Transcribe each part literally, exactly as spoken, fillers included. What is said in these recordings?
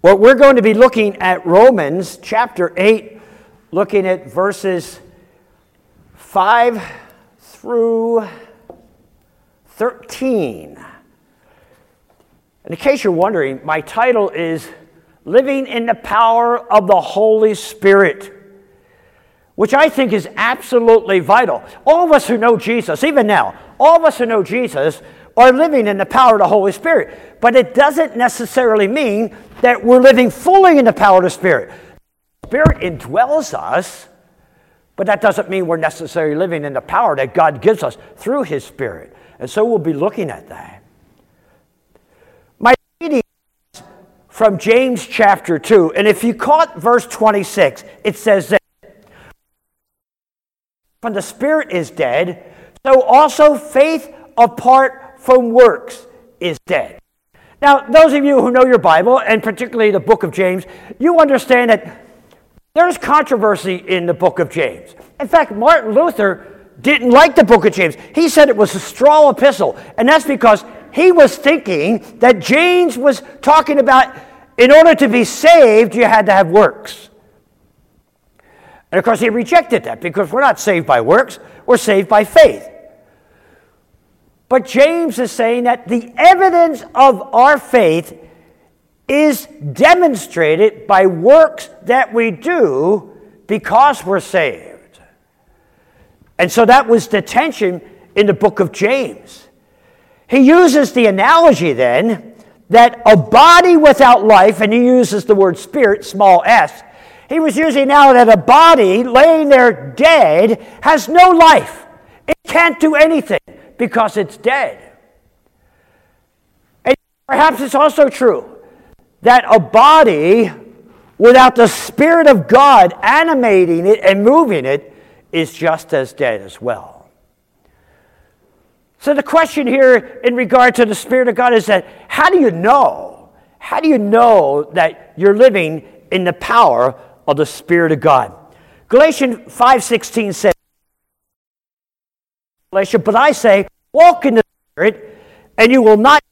Well, we're going to be looking at Romans chapter eight, looking at verses five through thirteen. And in case you're wondering, my title is Living in the Power of the Holy Spirit, which I think is absolutely vital. All of us who know Jesus, even now, all of us who know Jesus are living in the power of the Holy Spirit. But it doesn't necessarily mean that we're living fully in the power of the Spirit. The Spirit indwells us, but that doesn't mean we're necessarily living in the power that God gives us through His Spirit. And so we'll be looking at that. My reading is from James chapter two, and if you caught verse twenty-six, it says that when the Spirit is dead, so also faith apart from works is dead. Now, those of you who know your Bible, and particularly the book of James, you understand that there's controversy in the book of James. In fact, Martin Luther didn't like the book of James. He said it was a straw epistle, and that's because he was thinking that James was talking about in order to be saved, you had to have works. And of course, he rejected that because we're not saved by works, we're saved by faith. But James is saying that the evidence of our faith is demonstrated by works that we do because we're saved. And so that was the tension in the book of James. He uses the analogy then that a body without life, and he uses the word spirit, small s, he was using now that a body laying there dead has no life. It can't do anything because it's dead. And perhaps it's also true that a body without the Spirit of God animating it and moving it is just as dead as well. So the question here in regard to the Spirit of God is that how do you know? How do you know that you're living in the power of the Spirit of God? Galatians five sixteen says, but I say, walk in the Spirit, and you will not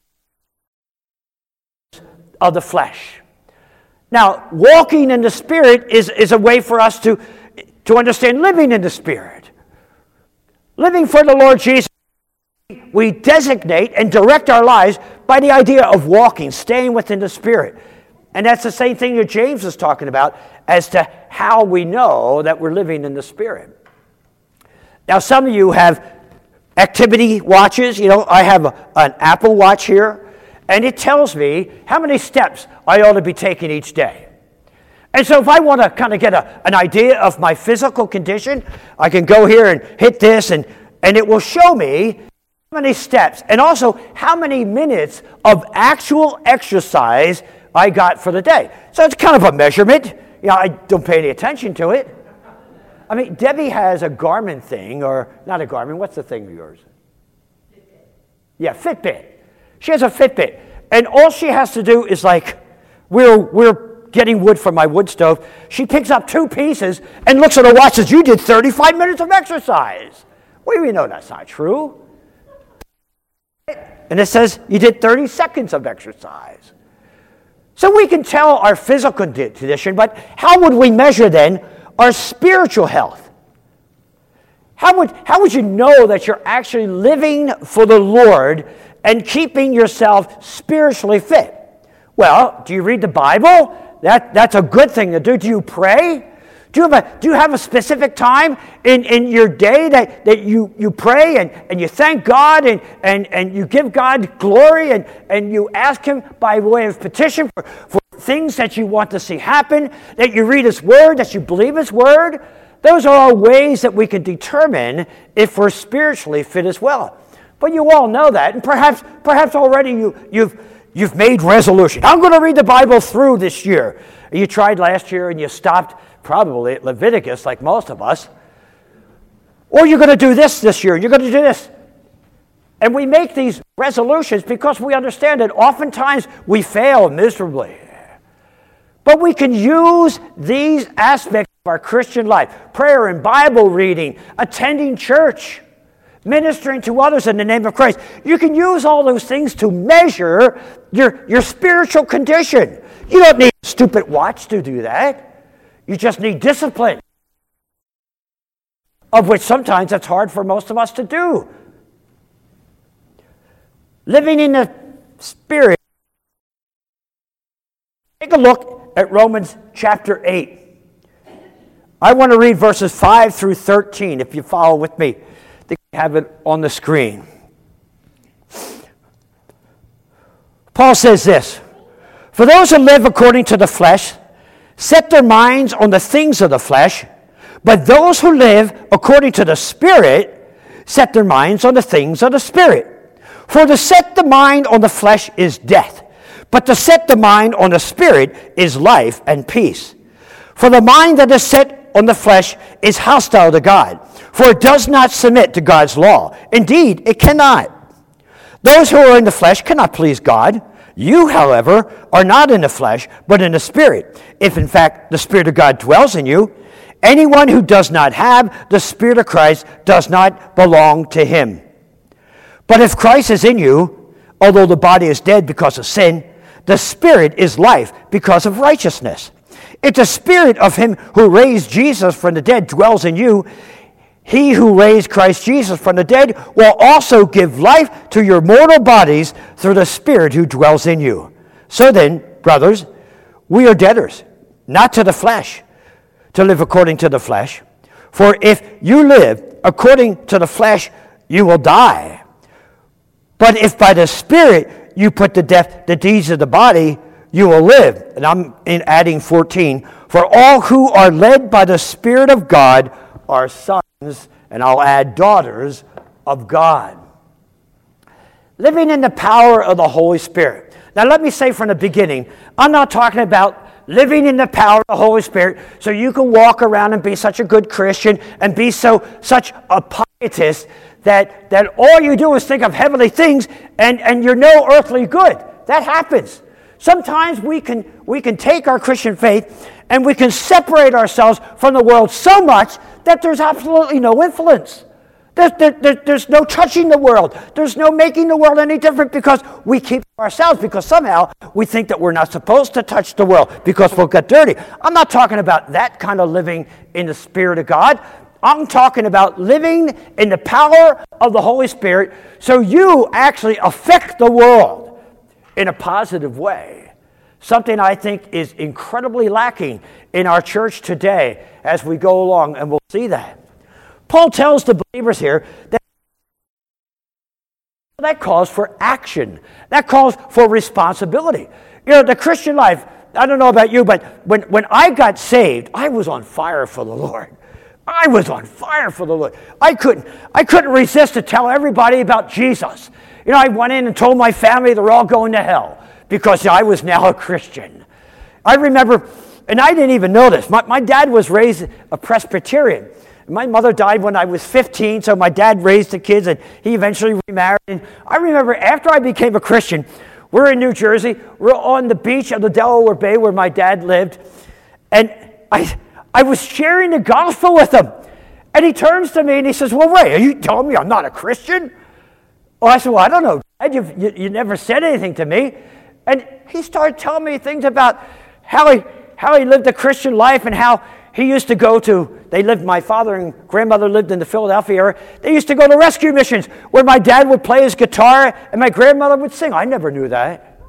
of the flesh. Now, walking in the Spirit is, is a way for us to, to understand living in the Spirit. Living for the Lord Jesus, we designate and direct our lives by the idea of walking, staying within the Spirit. And that's the same thing that James is talking about as to how we know that we're living in the Spirit. Now, some of you have activity watches. You know, I have a, an Apple Watch here, and it tells me how many steps I ought to be taking each day. And so if I want to kind of get a, an idea of my physical condition, I can go here and hit this, and, and it will show me how many steps and also how many minutes of actual exercise I got for the day. So it's kind of a measurement. You know, I don't pay any attention to it. I mean, Debbie has a Garmin thing, or not a Garmin, what's the thing of yours? Fitbit. Yeah, Fitbit. She has a Fitbit. And all she has to do is like, we're, we're getting wood from my wood stove. She picks up two pieces and looks at her watch and says, you did thirty-five minutes of exercise. Well, we know that's not true. And it says you did thirty seconds of exercise. So we can tell our physical condition, but how would we measure then our spiritual health? How would, how would you know that you're actually living for the Lord and keeping yourself spiritually fit? Well, do you read the Bible? That, that's a good thing to do. Do you pray? Do you have a, do you have a specific time in, in your day that, that you, you pray and, and you thank God and, and, and you give God glory and, and you ask Him by way of petition for, for things that you want to see happen, that you read His Word, that you believe His Word? Those are all ways that we can determine if we're spiritually fit as well. But you all know that, and perhaps perhaps already you, you've, you've made resolution. I'm going to read the Bible through this year. You tried last year and you stopped probably at Leviticus like most of us. Or you're going to do this this year, you're going to do this. And we make these resolutions because we understand that oftentimes we fail miserably. But we can use these aspects of our Christian life, prayer and Bible reading, attending church, ministering to others in the name of Christ. You can use all those things to measure your, your spiritual condition. You don't need a stupid watch to do that. You just need discipline, of which sometimes it's hard for most of us to do. Living in the Spirit. Take a look at Romans chapter eight. I want to read verses five through thirteen, if you follow with me. I think you have it on the screen. Paul says this, "For those who live according to the flesh set their minds on the things of the flesh, but those who live according to the Spirit set their minds on the things of the Spirit. For to set the mind on the flesh is death, but to set the mind on the Spirit is life and peace. For the mind that is set on the flesh is hostile to God, for it does not submit to God's law. Indeed, it cannot. Those who are in the flesh cannot please God. You, however, are not in the flesh, but in the Spirit, if in fact the Spirit of God dwells in you. Anyone who does not have the Spirit of Christ does not belong to him. But if Christ is in you, although the body is dead because of sin, the Spirit is life because of righteousness. If the Spirit of him who raised Jesus from the dead dwells in you, he who raised Christ Jesus from the dead will also give life to your mortal bodies through the Spirit who dwells in you. So then, brothers, we are debtors, not to the flesh, to live according to the flesh. For if you live according to the flesh, you will die. But if by the Spirit you put to death the deeds of the body, you will live." And I'm in adding fourteen. "For all who are led by the Spirit of God are sons," and I'll add daughters of God. Living in the power of the Holy Spirit. Now let me say from the beginning, I'm not talking about living in the power of the Holy Spirit so you can walk around and be such a good Christian and be so such a pietist that, that all you do is think of heavenly things and, and you're no earthly good. That happens. Sometimes we can, we can take our Christian faith and we can separate ourselves from the world so much that there's absolutely no influence. There's, there, there, there's no touching the world. There's no making the world any different because we keep ourselves, because somehow we think that we're not supposed to touch the world because we'll get dirty. I'm not talking about that kind of living in the Spirit of God. I'm talking about living in the power of the Holy Spirit so you actually affect the world in a positive way. Something I think is incredibly lacking in our church today as we go along, and we'll see that. Paul tells the believers here that that calls for action. That calls for responsibility. You know, the Christian life, I don't know about you, but when, when I got saved, I was on fire for the Lord. I was on fire for the Lord. I couldn't, I couldn't resist to tell everybody about Jesus. You know, I went in and told my family they're all going to hell because I was now a Christian. I remember, and I didn't even know this, my, my dad was raised a Presbyterian. My mother died when I was fifteen, so my dad raised the kids, and he eventually remarried. And I remember after I became a Christian, we're in New Jersey, we're on the beach of the Delaware Bay where my dad lived, and I I was sharing the gospel with him. And he turns to me and he says, "Well, Ray, are you telling me I'm not a Christian?" Well, I said, "Well, I don't know, Dad, You've, you, you never said anything to me." And he started telling me things about how he, how he lived a Christian life and how he used to go to, they lived, my father and grandmother lived in the Philadelphia area. They used to go to rescue missions where my dad would play his guitar and my grandmother would sing. I never knew that.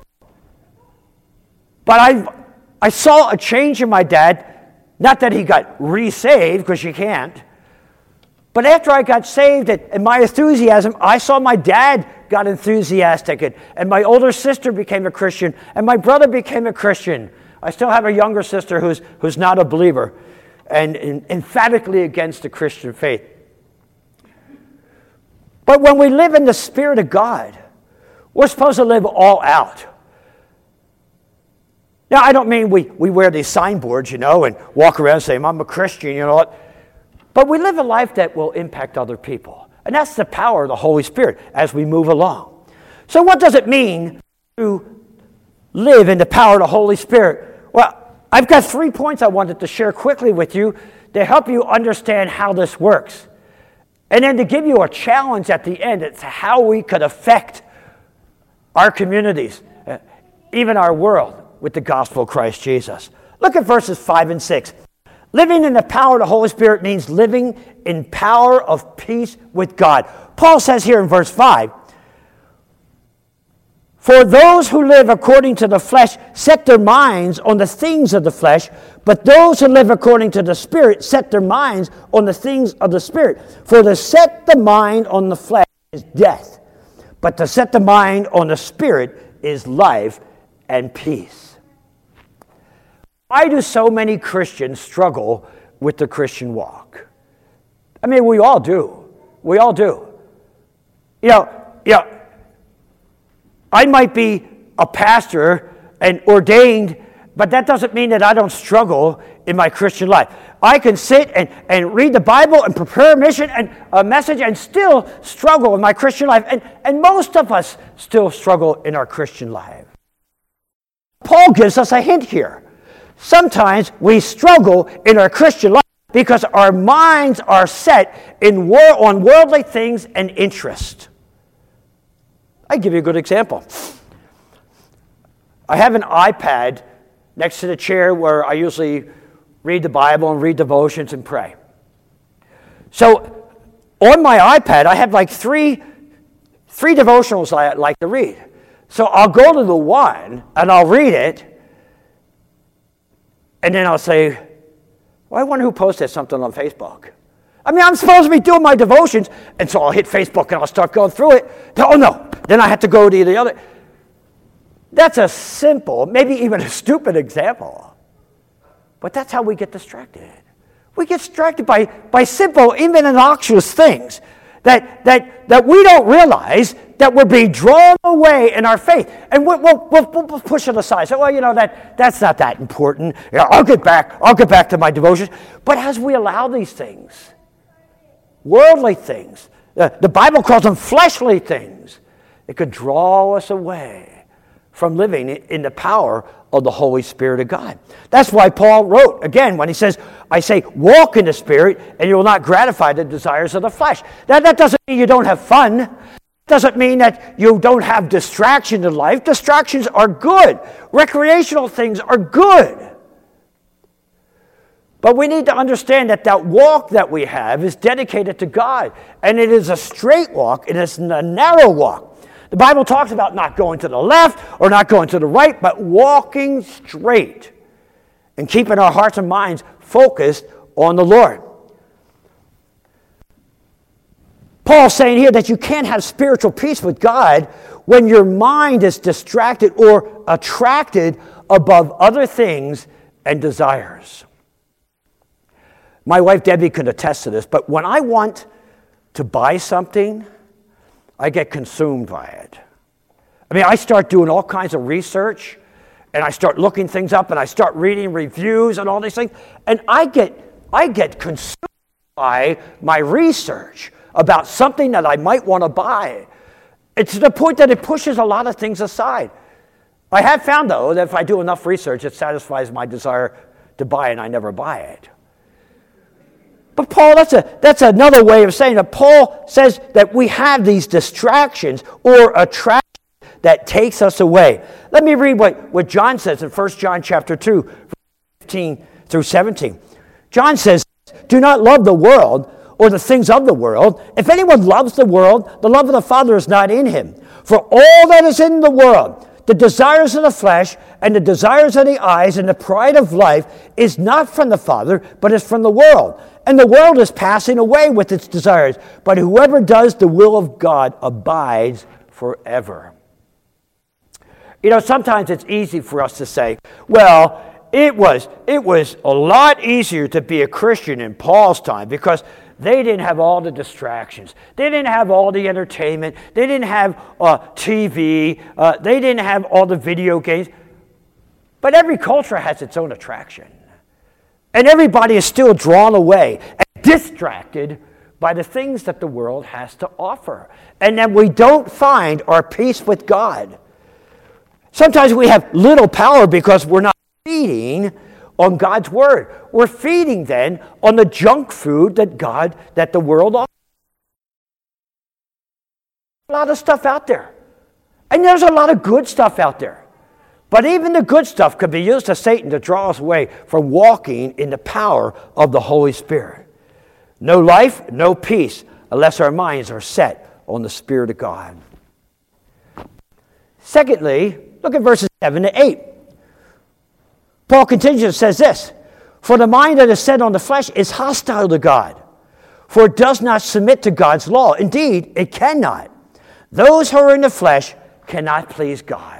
But I, I saw a change in my dad, not that he got re-saved, because you can't. But after I got saved and, and my enthusiasm, I saw my dad got enthusiastic and, and my older sister became a Christian and my brother became a Christian. I still have a younger sister who's, who's not a believer and, and emphatically against the Christian faith. But when we live in the Spirit of God, we're supposed to live all out. Now, I don't mean we, we wear these signboards, you know, and walk around saying, "I'm a Christian," you know what? But we live a life that will impact other people. And that's the power of the Holy Spirit as we move along. So what does it mean to live in the power of the Holy Spirit? Well, I've got three points I wanted to share quickly with you to help you understand how this works. And then to give you a challenge at the end as to how we could affect our communities, uh, even our world, with the gospel of Christ Jesus. Look at verses five and six. Living in the power of the Holy Spirit means living in power of peace with God. Paul says here in verse five, for those who live according to the flesh set their minds on the things of the flesh, but those who live according to the Spirit set their minds on the things of the Spirit. For to set the mind on the flesh is death, but to set the mind on the Spirit is life and peace. Why do so many Christians struggle with the Christian walk? I mean, we all do. We all do. You know, you know, I might be a pastor and ordained, but that doesn't mean that I don't struggle in my Christian life. I can sit and, and read the Bible and prepare a mission and a message and still struggle in my Christian life. And, and most of us still struggle in our Christian life. Paul gives us a hint here. Sometimes we struggle in our Christian life because our minds are set in war on worldly things and interest. I'll give you a good example. I have an iPad next to the chair where I usually read the Bible and read devotions and pray. So on my iPad, I have like three, three devotionals I like to read. So I'll go to the one and I'll read it, and then I'll say, well, I wonder who posted something on Facebook. I mean, I'm supposed to be doing my devotions, and so I'll hit Facebook and I'll start going through it. Oh, no. Then I have to go to the other. That's a simple, maybe even a stupid example. But that's how we get distracted. We get distracted by, by simple, even innocuous things that, that, that we don't realize that we're being drawn away in our faith. And we'll, we'll, we'll, we'll push it aside. So, well, you know, that, that's not that important. Yeah, I'll get back. I'll get back to my devotions. But as we allow these things, worldly things, uh, the Bible calls them fleshly things, it could draw us away from living in the power of the Holy Spirit of God. That's why Paul wrote, again, when he says, I say, walk in the Spirit, and you will not gratify the desires of the flesh. That, that doesn't mean you don't have fun. Doesn't mean that you don't have distractions in life. Distractions are good. Recreational things are good. But we need to understand that that walk that we have is dedicated to God. And it is a straight walk, and it's a narrow walk. The Bible talks about not going to the left or not going to the right, but walking straight and keeping our hearts and minds focused on the Lord. Paul's saying here that you can't have spiritual peace with God when your mind is distracted or attracted above other things and desires. My wife Debbie can attest to this, but when I want to buy something, I get consumed by it. I mean, I start doing all kinds of research, and I start looking things up, and I start reading reviews and all these things, and I get I get consumed by my research about something that I might want to buy. It's to the point that it pushes a lot of things aside. I have found, though, that if I do enough research, it satisfies my desire to buy, and I never buy it. But Paul, that's a that's another way of saying that. Paul says that we have these distractions or attractions that takes us away. Let me read what, what John says in First John chapter two, fifteen through seventeen. John says, do not love the world or the things of the world. If anyone loves the world, the love of the Father is not in him. For all that is in the world, the desires of the flesh and the desires of the eyes and the pride of life is not from the Father, but is from the world. And the world is passing away with its desires. But whoever does the will of God abides forever. You know, sometimes it's easy for us to say, well, it was, it was a lot easier to be a Christian in Paul's time because they didn't have all the distractions. They didn't have all the entertainment. They didn't have uh, T V. Uh, they didn't have all the video games. But every culture has its own attraction. And everybody is still drawn away and distracted by the things that the world has to offer. And then we don't find our peace with God. Sometimes we have little power because we're not feeding on God's word. We're feeding then on the junk food that God, that the world offers. A lot of stuff out there. And there's a lot of good stuff out there. But even the good stuff could be used to Satan to draw us away from walking in the power of the Holy Spirit. No life, no peace, unless our minds are set on the Spirit of God. Secondly, look at verses seven to eight. Paul continues and says this, "For the mind that is set on the flesh is hostile to God, for it does not submit to God's law. Indeed, it cannot. Those who are in the flesh cannot please God."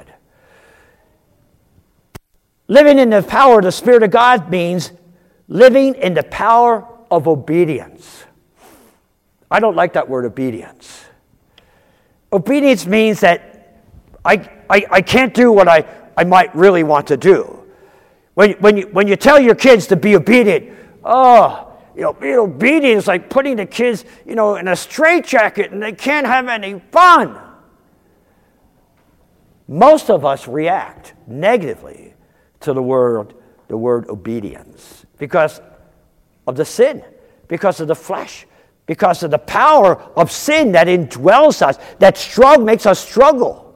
Living in the power of the Spirit of God means living in the power of obedience. I don't like that word, obedience. Obedience means that I, I, I can't do what I, I might really want to do. When, when, you, when you tell your kids to be obedient, oh, you know, being obedient is like putting the kids, you know, in a straitjacket and they can't have any fun. Most of us react negatively to the word, the word obedience because of the sin, because of the flesh, because of the power of sin that indwells us, that struggle makes us struggle.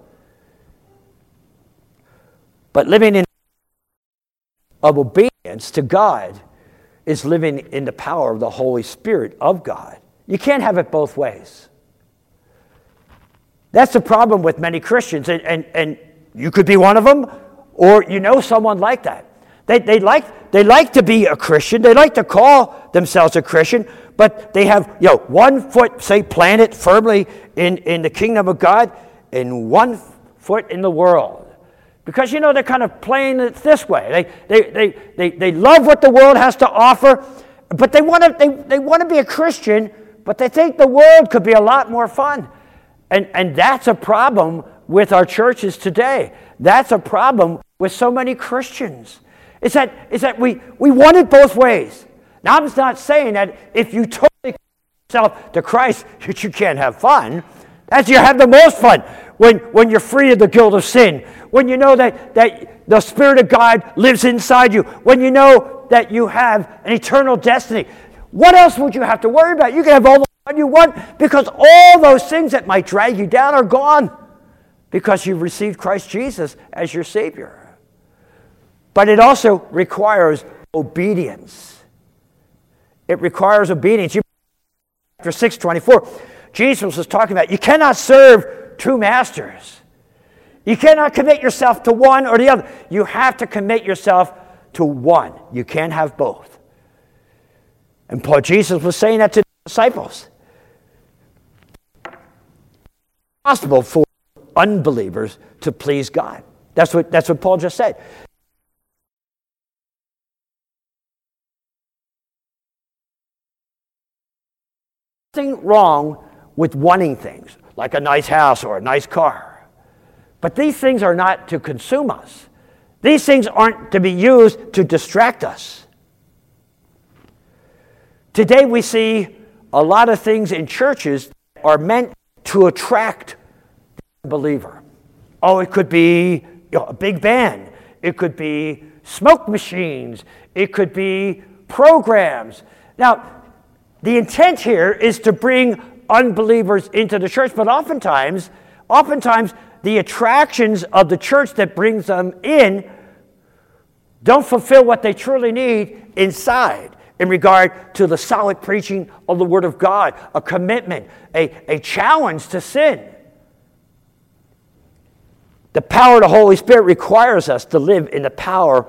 But living in of obedience to God is living in the power of the Holy Spirit of God. You can't have it both ways. That's the problem with many Christians, and, and, and you could be one of them, or you know someone like that. They, they, like, they like to be a Christian. They like to call themselves a Christian, but they have, you know, one foot, say, planted firmly in, in the kingdom of God and one foot in the world. Because, you know, they're kind of playing it this way. They, they, they, they, they love what the world has to offer, but they want to they, they want to be a Christian, but they think the world could be a lot more fun. And, and that's a problem with our churches today. That's a problem with so many Christians. It's that, it's that we, we want it both ways. Now, I'm not saying that if you totally commit yourself to Christ, that you can't have fun. That's you have the most fun when, when you're free of the guilt of sin, when you know that, that the Spirit of God lives inside you, when you know that you have an eternal destiny. What else would you have to worry about? You can have all the fun you want because all those things that might drag you down are gone because you've received Christ Jesus as your Savior. But it also requires obedience. It requires obedience. You, chapter six twenty-four, Jesus was talking about you cannot serve two masters. You cannot commit yourself to one or the other. You have to commit yourself to one. You can't have both. And Paul Jesus was saying that to the disciples. It's possible for unbelievers to please God. That's what, that's what Paul just said. Nothing wrong with wanting things, like a nice house or a nice car. But these things are not to consume us. These things aren't to be used to distract us. Today we see a lot of things in churches that are meant to attract the believer. Oh, it could be, you know, a big band. It could be smoke machines. It could be programs. Now, the intent here is to bring unbelievers into the church, but oftentimes, oftentimes the attractions of the church that brings them in don't fulfill what they truly need inside in regard to the solid preaching of the Word of God, a commitment, a, a challenge to sin. The power of the Holy Spirit requires us to live in the power.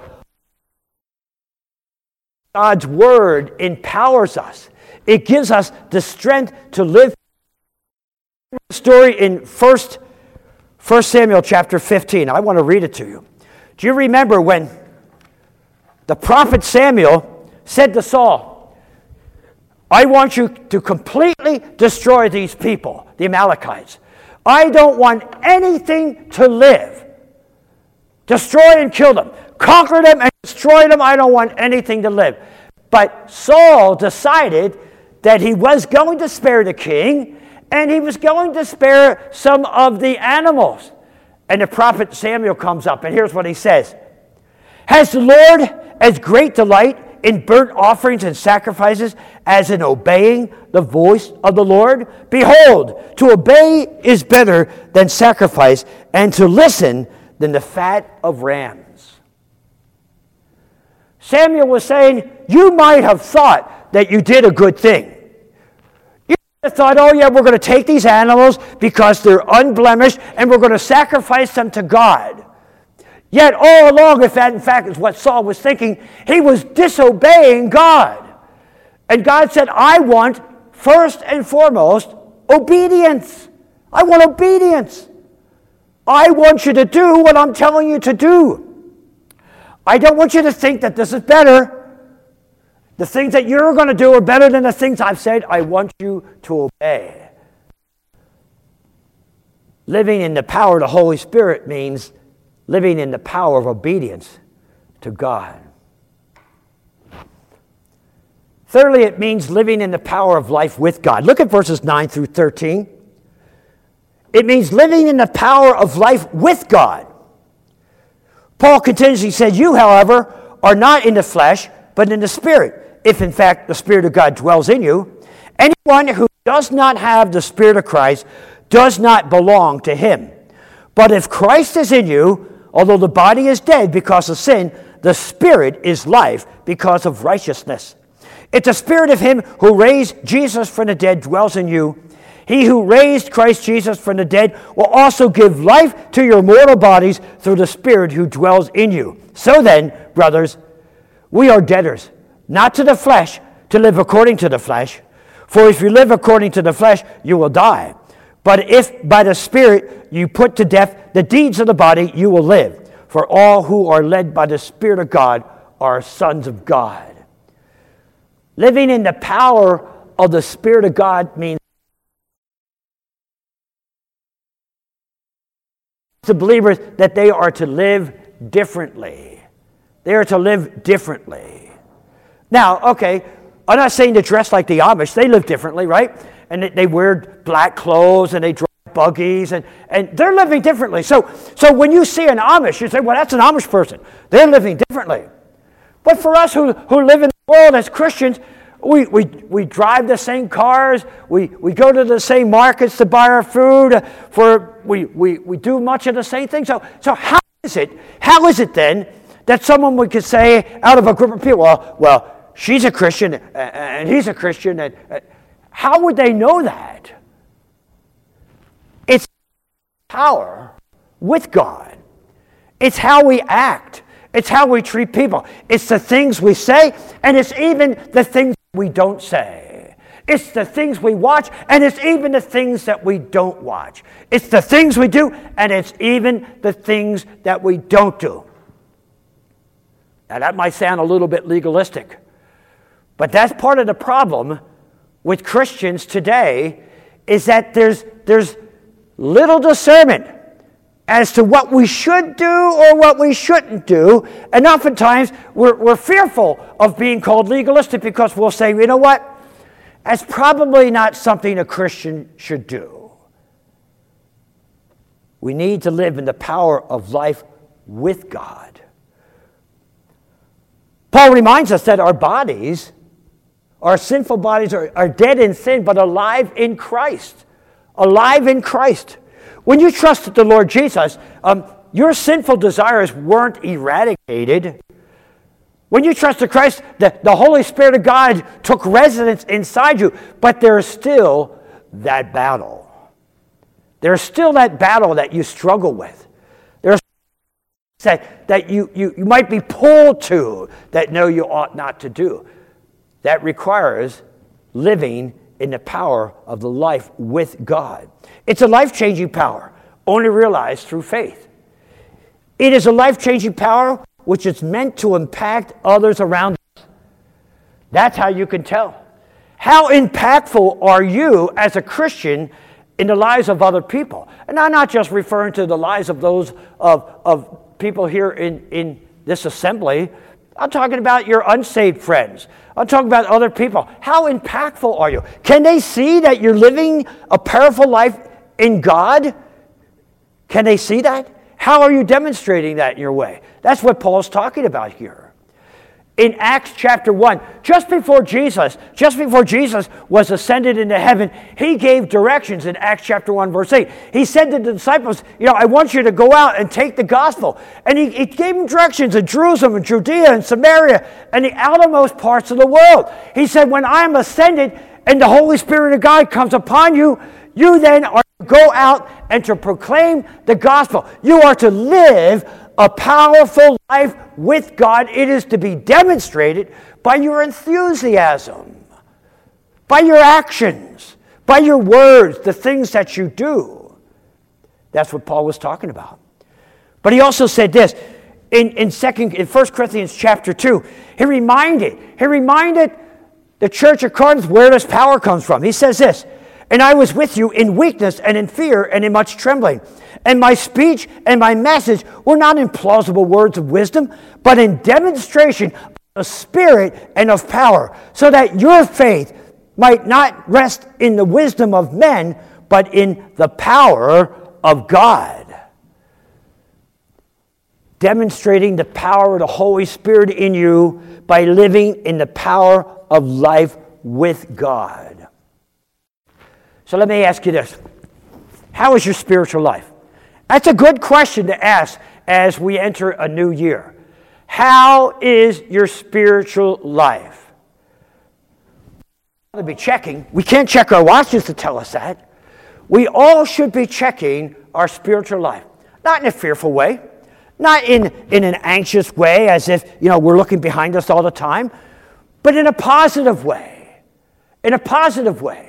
God's Word empowers us. It gives us the strength to live. The story in First Samuel chapter fifteen. I want to read it to you. Do you remember when the prophet Samuel said to Saul, I want you to completely destroy these people, the Amalekites. I don't want anything to live. Destroy and kill them. Conquer them and destroy them. I don't want anything to live. But Saul decided that he was going to spare the king, and he was going to spare some of the animals. And the prophet Samuel comes up, and here's what he says. Has the Lord as great delight in burnt offerings and sacrifices as in obeying the voice of the Lord? Behold, to obey is better than sacrifice, and to listen than the fat of rams. Samuel was saying, you might have thought that you did a good thing. You might have thought, oh yeah, we're going to take these animals because they're unblemished and we're going to sacrifice them to God. Yet all along, if that in fact is what Saul was thinking, he was disobeying God. And God said, I want, first and foremost, obedience. I want obedience. I want you to do what I'm telling you to do. I don't want you to think that this is better. The things that you're going to do are better than the things I've said. I want you to obey. Living in the power of the Holy Spirit means living in the power of obedience to God. Thirdly, it means living in the power of life with God. Look at verses nine through thirteen. It means living in the power of life with God. Paul continues, he said, you, however, are not in the flesh, but in the Spirit, if in fact the Spirit of God dwells in you. Anyone who does not have the Spirit of Christ does not belong to him. But if Christ is in you, although the body is dead because of sin, the Spirit is life because of righteousness. If the Spirit of him who raised Jesus from the dead dwells in you, he who raised Christ Jesus from the dead will also give life to your mortal bodies through the Spirit who dwells in you. So then, brothers, we are debtors, not to the flesh, to live according to the flesh. For if you live according to the flesh, you will die. But if by the Spirit you put to death the deeds of the body, you will live. For all who are led by the Spirit of God are sons of God. Living in the power of the Spirit of God means to believers that they are to live differently. They are to live differently. Now, okay, I'm not saying to dress like the Amish. They live differently, right? And they wear black clothes and they drive buggies and, and they're living differently. So, so when you see an Amish, you say, well, that's an Amish person. They're living differently. But for us who, who live in the world as Christians, we, we, we drive the same cars, we, we go to the same markets to buy our food, for we, we, we do much of the same thing. So, so how is it, how is it then that someone would could say out of a group of people, well, well she's a Christian and he's a Christian, and how would they know that? It's power with God. It's how we act. It's how we treat people. It's the things we say, and it's even the things we don't say. It's the things we watch, and it's even the things that we don't watch. It's the things we do, and it's even the things that we don't do. Now, that might sound a little bit legalistic, but that's part of the problem with Christians today, is that there's, there's little discernment as to what we should do or what we shouldn't do. And oftentimes, we're, we're fearful of being called legalistic because we'll say, you know what? That's probably not something a Christian should do. We need to live in the power of life with God. Paul reminds us that our bodies, our sinful bodies are, are dead in sin, but alive in Christ. Alive in Christ. When you trusted the Lord Jesus, um, your sinful desires weren't eradicated. When you trusted Christ, the, the Holy Spirit of God took residence inside you, but there's still that battle. There's still that battle that you struggle with. There's that, that you, you, you might be pulled to that no, you ought not to do. That requires living in the power of the life with God. It's a life-changing power, only realized through faith. It is a life-changing power which is meant to impact others around us. That's how you can tell. How impactful are you as a Christian in the lives of other people? And I'm not just referring to the lives of those of, of people here in, in this assembly. I'm talking about your unsaved friends. I'm talking about other people. How impactful are you? Can they see that you're living a powerful life in God? Can they see that? How are you demonstrating that in your way? That's what Paul's talking about here. in Acts chapter one, just before Jesus, just before Jesus was ascended into heaven, he gave directions in Acts chapter one, verse eight. He said to the disciples, you know, I want you to go out and take the gospel. And he, he gave them directions in Jerusalem and Judea and Samaria and the outermost parts of the world. He said, when I am ascended and the Holy Spirit of God comes upon you, you then are to go out and to proclaim the gospel. You are to live a powerful life with God. It is to be demonstrated by your enthusiasm, by your actions, by your words, the things that you do. That's what Paul was talking about. But he also said this in, in second in First Corinthians chapter two. He reminded, he reminded the church of Corinth where this power comes from. He says this, and I was with you in weakness and in fear and in much trembling. And my speech and my message were not in plausible words of wisdom, but in demonstration of spirit and of power, so that your faith might not rest in the wisdom of men, but in the power of God. Demonstrating the power of the Holy Spirit in you by living in the power of life with God. So let me ask you this. How is your spiritual life? That's a good question to ask as we enter a new year. How is your spiritual life? We ought to be checking. We can't check our watches to tell us that. We all should be checking our spiritual life. Not in a fearful way. Not in, in an anxious way as if, you know, we're looking behind us all the time. But in a positive way. In a positive way.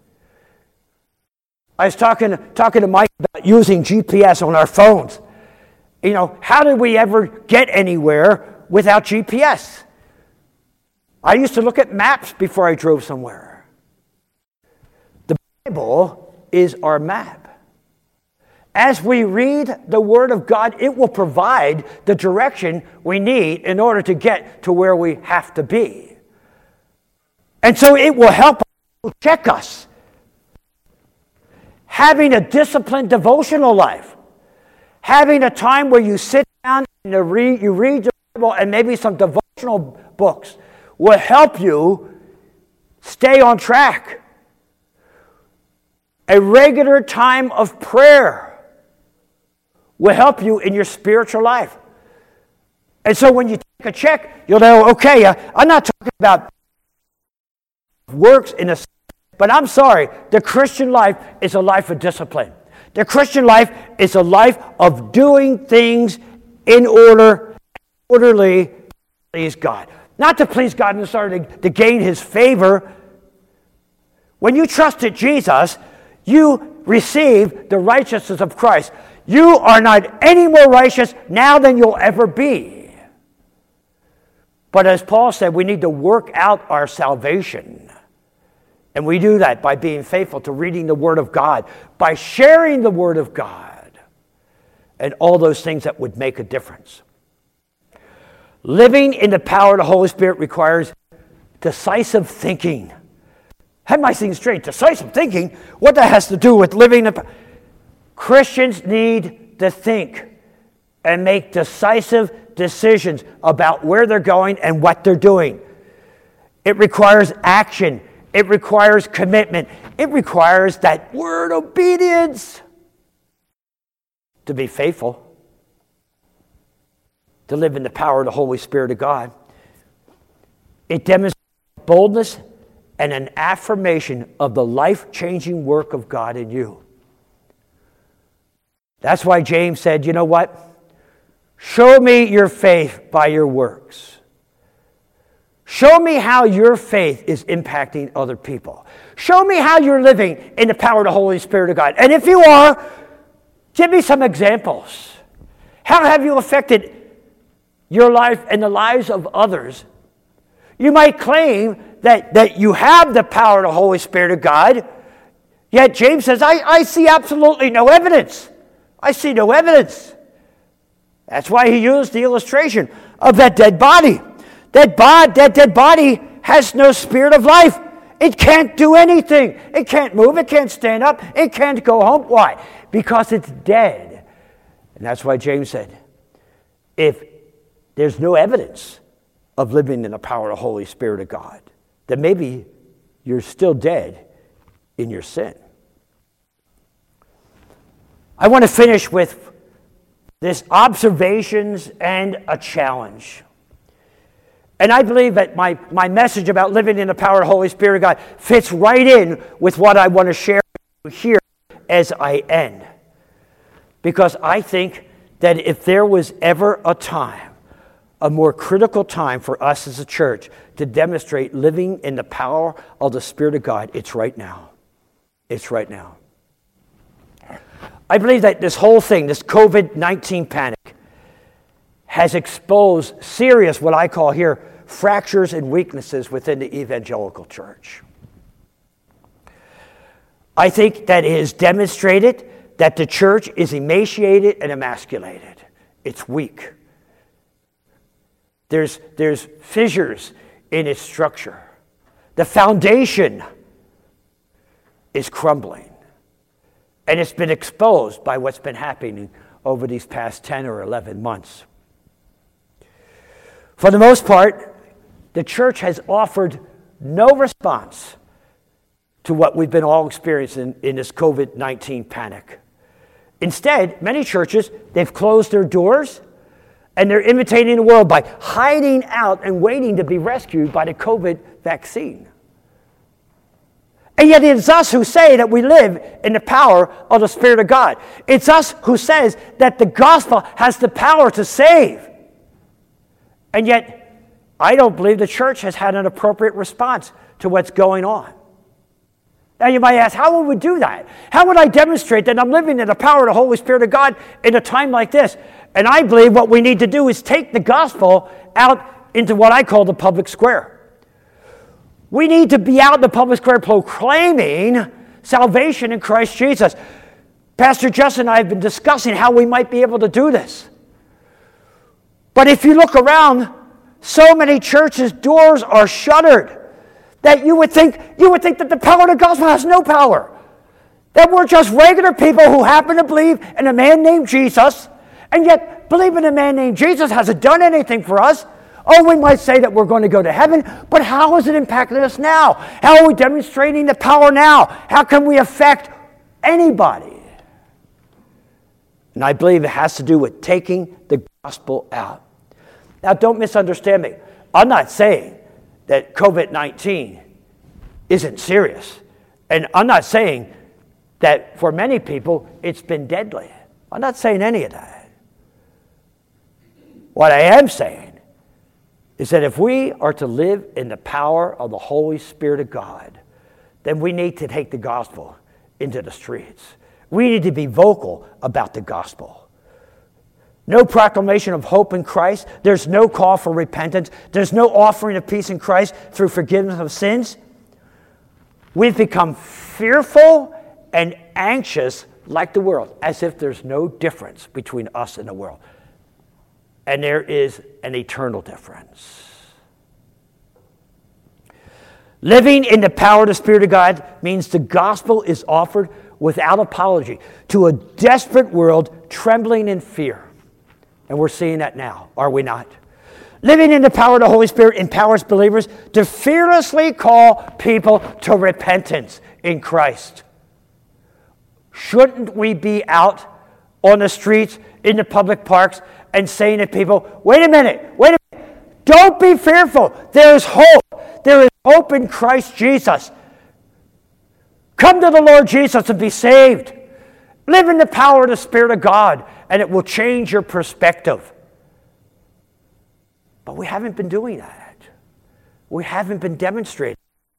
I was talking, talking to Mike about using G P S on our phones. You know, how did we ever get anywhere without G P S? I used to look at maps before I drove somewhere. The Bible is our map. As we read the Word of God, it will provide the direction we need in order to get to where we have to be. And so it will help us, check us. Having a disciplined devotional life, having a time where you sit down and you read, you read the Bible and maybe some devotional books will help you stay on track. A regular time of prayer will help you in your spiritual life. And so when you take a check, you'll know, okay, uh, I'm not talking about works in a But I'm sorry, the Christian life is a life of discipline. The Christian life is a life of doing things in order, orderly, to please God. Not to please God in order to, to gain His favor. When you trusted Jesus, you received the righteousness of Christ. You are not any more righteous now than you'll ever be. But as Paul said, we need to work out our salvation. And we do that by being faithful to reading the Word of God, by sharing the Word of God, and all those things that would make a difference. Living in the power of the Holy Spirit requires decisive thinking. Have my thing straight. Decisive thinking? What that has to do with living in the... Christians need to think and make decisive decisions about where they're going and what they're doing. It requires action. It requires commitment. It requires that word obedience to be faithful, to live in the power of the Holy Spirit of God. It demonstrates boldness and an affirmation of the life-changing work of God in you. That's why James said, you know what? Show me your faith by your works. Show me how your faith is impacting other people. Show me how you're living in the power of the Holy Spirit of God. And if you are, give me some examples. How have you affected your life and the lives of others? You might claim that, that you have the power of the Holy Spirit of God, yet James says, I, I see absolutely no evidence. I see no evidence. That's why he used the illustration of that dead body. That, bod, that dead body has no spirit of life. It can't do anything. It can't move. It can't stand up. It can't go home. Why? Because it's dead. And that's why James said, if there's no evidence of living in the power of the Holy Spirit of God, then maybe you're still dead in your sin. I want to finish with this observations and a challenge. And I believe that my, my message about living in the power of the Holy Spirit of God fits right in with what I want to share with you here as I end. Because I think that if there was ever a time, a more critical time for us as a church to demonstrate living in the power of the Spirit of God, it's right now. It's right now. I believe that this whole thing, this covid nineteen panic, has exposed serious, what I call here, fractures and weaknesses within the evangelical church. I think that it has demonstrated that the church is emaciated and emasculated. It's weak. There's, there's fissures in its structure. The foundation is crumbling. And it's been exposed by what's been happening over these past ten or eleven months. For the most part, the church has offered no response to what we've been all experiencing in this covid nineteen panic. Instead, many churches, they've closed their doors and they're imitating the world by hiding out and waiting to be rescued by the COVID vaccine. And yet it's us who say that we live in the power of the Spirit of God. It's us who says that the gospel has the power to save. And yet, I don't believe the church has had an appropriate response to what's going on. Now you might ask, how would we do that? How would I demonstrate that I'm living in the power of the Holy Spirit of God in a time like this? And I believe what we need to do is take the gospel out into what I call the public square. We need to be out in the public square proclaiming salvation in Christ Jesus. Pastor Justin and I have been discussing how we might be able to do this. But if you look around, so many churches' doors are shuttered that you would think you would think that the power of the gospel has no power. That we're just regular people who happen to believe in a man named Jesus, and yet believing in a man named Jesus hasn't done anything for us. Oh, we might say that we're going to go to heaven, but how is it impacting us now? How are we demonstrating the power now? How can we affect anybody? And I believe it has to do with taking the gospel out. Now, don't misunderstand me. I'm not saying that covid nineteen isn't serious. And I'm not saying that for many people it's been deadly. I'm not saying any of that. What I am saying is that if we are to live in the power of the Holy Spirit of God, then we need to take the gospel into the streets. We need to be vocal about the gospel. No proclamation of hope in Christ. There's no call for repentance. There's no offering of peace in Christ through forgiveness of sins. We've become fearful and anxious like the world, as if there's no difference between us and the world. And there is an eternal difference. Living in the power of the Spirit of God means the gospel is offered without apology to a desperate world trembling in fear. And we're seeing that now, are we not? Living in the power of the Holy Spirit empowers believers to fearlessly call people to repentance in Christ. Shouldn't we be out on the streets, in the public parks, and saying to people, wait a minute, wait a minute, don't be fearful. There is hope. There is hope in Christ Jesus. Come to the Lord Jesus and be saved. Live in the power of the Spirit of God, and it will change your perspective. But we haven't been doing that. We haven't been demonstrating.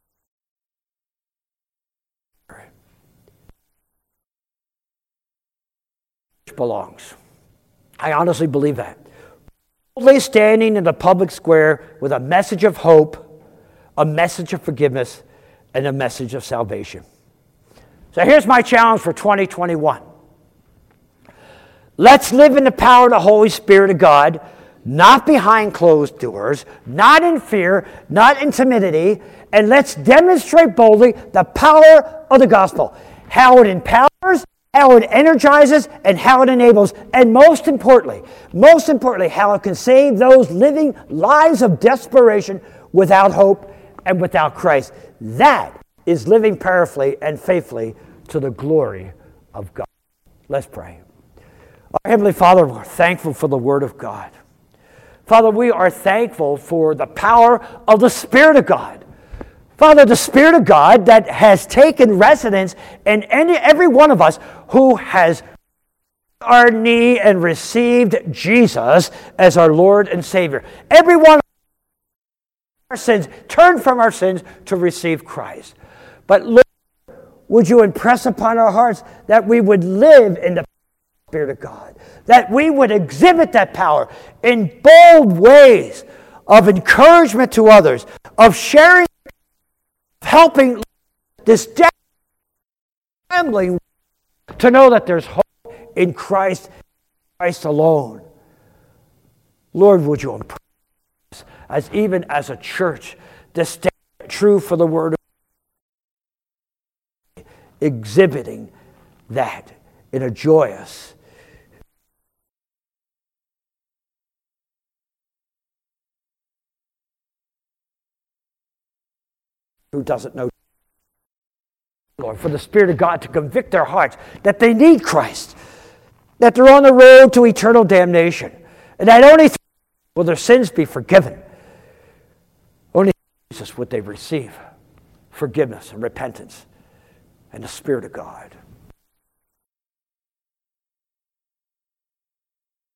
Belongs. I honestly believe that. Boldly standing in the public square with a message of hope, a message of forgiveness, and a message of salvation. So here's my challenge for twenty twenty-one. Let's live in the power of the Holy Spirit of God, not behind closed doors, not in fear, not in timidity, and let's demonstrate boldly the power of the gospel, how it empowers how it energizes and how it enables, and most importantly, most importantly, how it can save those living lives of desperation without hope and without Christ. That is living powerfully and faithfully to the glory of God. Let's pray. Our Heavenly Father, we're thankful for the Word of God. Father, we are thankful for the power of the Spirit of God. Father, the Spirit of God that has taken residence in any, every one of us who has our knee and received Jesus as our Lord and Savior. Every one of our sins, turned from our sins to receive Christ. But Lord, would you impress upon our hearts that we would live in the Spirit of God, that we would exhibit that power in bold ways of encouragement to others, of sharing, helping this trembling to know that there's hope in Christ, Christ alone. Lord, would you impress us as even as a church to stand true for the Word of God, exhibiting that in a joyous, who doesn't know, Lord, for the Spirit of God to convict their hearts that they need Christ, that they're on the road to eternal damnation, and that only through will their sins be forgiven. Only through Jesus would they receive forgiveness and repentance and the Spirit of God.